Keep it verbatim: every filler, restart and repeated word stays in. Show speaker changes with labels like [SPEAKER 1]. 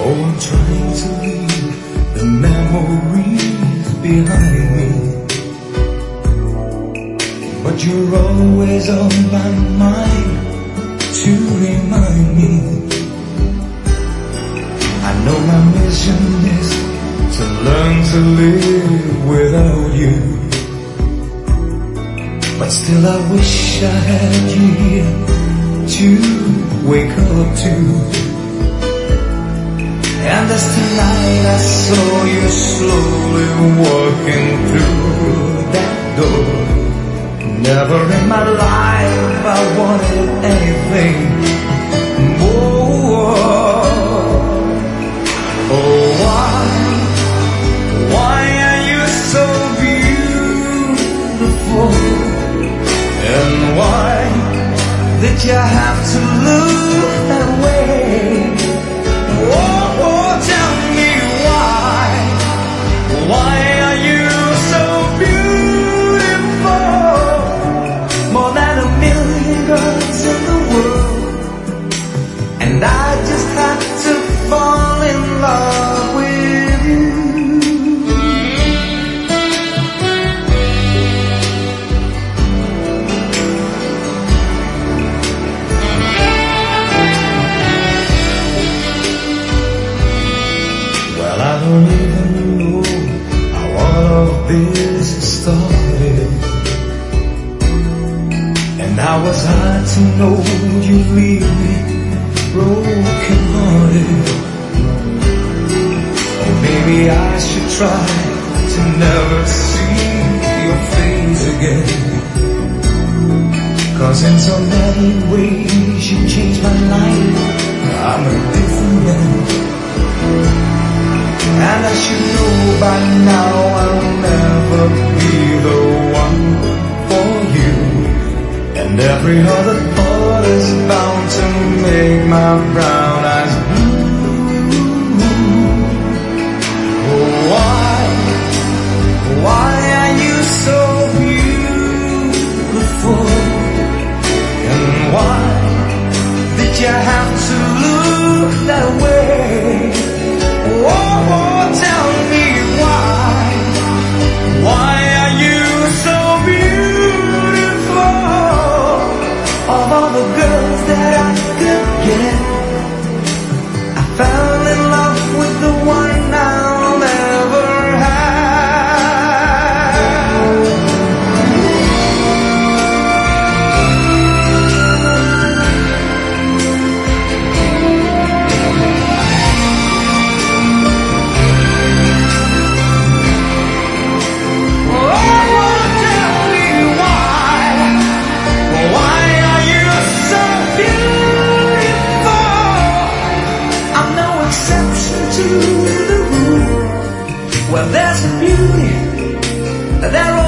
[SPEAKER 1] Oh, I'm trying to leave the memories behind me, but you're always on my mind to remind me. I know my mission is to learn to live without you, but still I wish I had you here to wake up to. And as tonight I saw you slowly walking through that door, never in my life I wanted anything more. Oh, why, why are you so beautiful? And why did you have to look that way? Oh, oh, tell me why, why are you so beautiful? More than a million girls in the world, and I just had to fall in love with you. Well, I don't even know how all of this started, and how was I to know you'd leave me broken hearted? Or maybe I should try to never see your face again, 'cause in so many ways you changed my life. I'm a different man, and I should know by now I'll never be the one for you. And every other thought is bound to make my brown eyes blue. Oh, why, why are you so beautiful? And why did you have to look that way? Oh, oh, tell me why, why are you so beautiful? Of all the girls that I could get, I fell in love with the one I'll never well, there's a beauty that